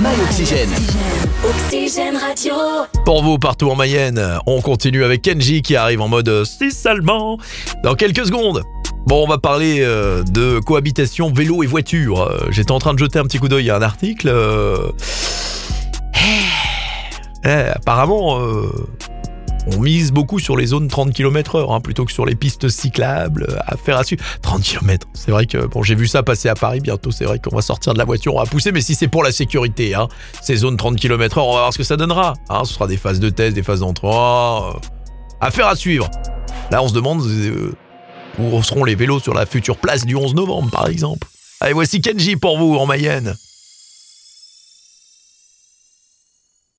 My Oxygène. Oxygène Radio. Pour vous, partout en Mayenne, on continue avec Kenji qui arrive en mode 6 allemand dans quelques secondes. Bon, on va parler de cohabitation vélo et voiture. J'étais en train de jeter un petit coup d'œil à un article. Apparemment, on mise beaucoup sur les zones 30 km/h plutôt que sur les pistes cyclables. Affaire à suivre. 30 km, c'est vrai que bon, j'ai vu ça passer à Paris bientôt. C'est vrai qu'on va sortir de la voiture, on va pousser, mais si c'est pour la sécurité, ces zones 30 km/h, on va voir ce que ça donnera. Ce sera des phases de test, des phases d'entrée. Affaire à suivre. Là, on se demande où seront les vélos sur la future place du 11 novembre, par exemple. Allez, voici Kenji pour vous en Mayenne.